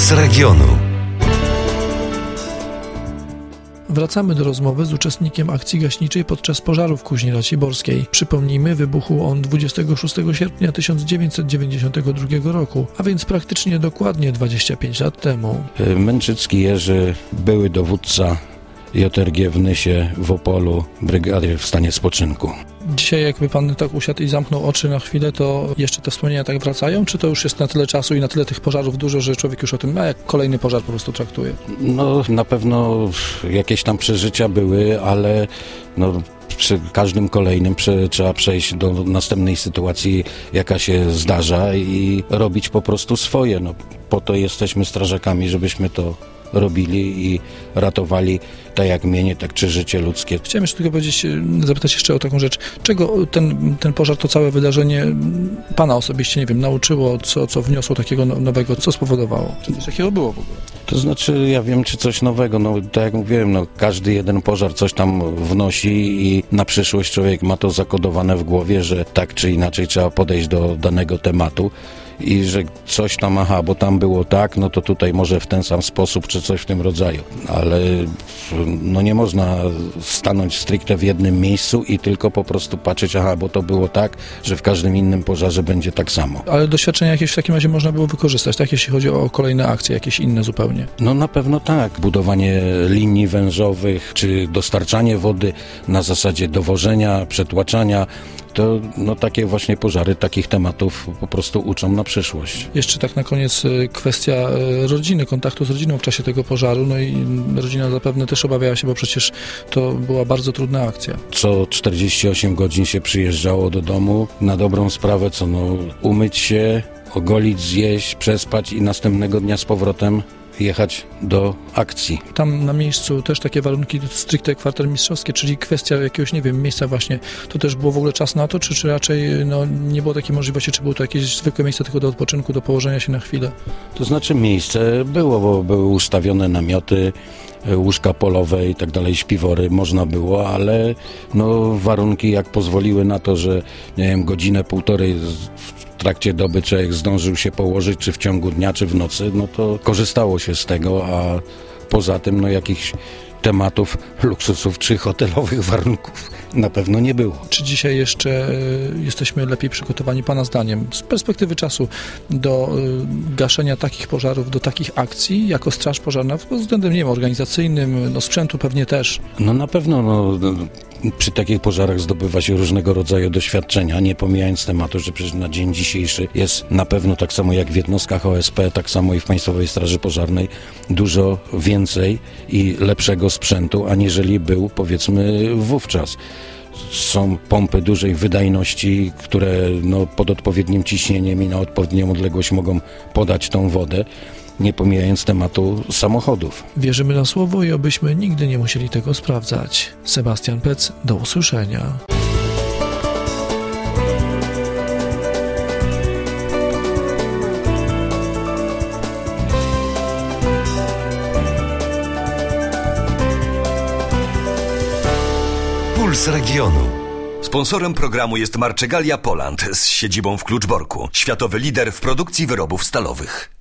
Puls regionu. Wracamy do rozmowy z uczestnikiem akcji gaśniczej podczas pożaru w Kuźni Raciborskiej. Przypomnijmy, wybuchł on 26 sierpnia 1992 roku, a więc praktycznie dokładnie 25 lat temu. Męczycki Jerzy, były dowódca JRG w Nysie, w Opolu, brygadier w stanie spoczynku. Dzisiaj jakby pan tak usiadł i zamknął oczy na chwilę, to jeszcze te wspomnienia tak wracają? Czy to już jest na tyle czasu i na tyle tych pożarów dużo, że człowiek już o tym, jak kolejny pożar po prostu traktuje? No na pewno jakieś tam przeżycia były, ale przy każdym kolejnym trzeba przejść do następnej sytuacji, jaka się zdarza i robić po prostu swoje. Po to jesteśmy strażakami, żebyśmy to robili i ratowali tak jak mienie, tak czy życie ludzkie. Chciałem jeszcze tylko zapytać jeszcze o taką rzecz. Czego ten pożar, to całe wydarzenie pana osobiście, nie wiem, nauczyło, co wniosło takiego nowego, co spowodowało? Czy coś takiego było w ogóle? To znaczy, ja wiem, czy coś nowego, tak jak mówiłem, każdy jeden pożar coś tam wnosi i na przyszłość człowiek ma to zakodowane w głowie, że tak czy inaczej trzeba podejść do danego tematu i że coś tam, bo tam było tak, to tutaj może w ten sam sposób, czy coś w tym rodzaju. Ale nie można stanąć stricte w jednym miejscu i tylko po prostu patrzeć, bo to było tak, że w każdym innym pożarze będzie tak samo. Ale doświadczenia jakieś w takim razie można było wykorzystać, tak? Jeśli chodzi o kolejne akcje, jakieś inne zupełnie? Na pewno tak. Budowanie linii wężowych, czy dostarczanie wody na zasadzie dowożenia, przetłaczania, to takie właśnie pożary, takich tematów po prostu uczą na przyszłość. Jeszcze tak na koniec kwestia rodziny, kontaktu z rodziną w czasie tego pożaru, i rodzina zapewne też obawiała się, bo przecież to była bardzo trudna akcja. Co 48 godzin się przyjeżdżało do domu, na dobrą sprawę, umyć się, ogolić, zjeść, przespać i następnego dnia z powrotem jechać do akcji. Tam na miejscu też takie warunki stricte kwatermistrzowskie, czyli kwestia jakiegoś, nie wiem, miejsca właśnie, to też było w ogóle czas na to, czy raczej nie było takiej możliwości, czy było to jakieś zwykłe miejsce tylko do odpoczynku, do położenia się na chwilę? To znaczy miejsce było, bo były ustawione namioty, łóżka polowe i tak dalej, śpiwory, można było, ale warunki jak pozwoliły na to, że godzinę, półtorej w trakcie doby człowiek zdążył się położyć, czy w ciągu dnia, czy w nocy, to korzystało się z tego, a poza tym jakichś tematów, luksusów czy hotelowych warunków na pewno nie było. Czy dzisiaj jeszcze jesteśmy lepiej przygotowani, pana zdaniem, z perspektywy czasu do gaszenia takich pożarów, do takich akcji, jako straż pożarna, pod względem, nie wiem, organizacyjnym, sprzętu pewnie też? Na pewno, przy takich pożarach zdobywa się różnego rodzaju doświadczenia, nie pomijając tematu, że przecież na dzień dzisiejszy jest na pewno tak samo jak w jednostkach OSP, tak samo i w Państwowej Straży Pożarnej dużo więcej i lepszego sprzętu, aniżeli był, powiedzmy, wówczas. Są pompy dużej wydajności, które pod odpowiednim ciśnieniem i na odpowiednią odległość mogą podać tą wodę, nie pomijając tematu samochodów. Wierzymy na słowo i obyśmy nigdy nie musieli tego sprawdzać. Sebastian Pec, do usłyszenia. Puls regionu. Sponsorem programu jest Marczegalia Poland z siedzibą w Kluczborku. Światowy lider w produkcji wyrobów stalowych.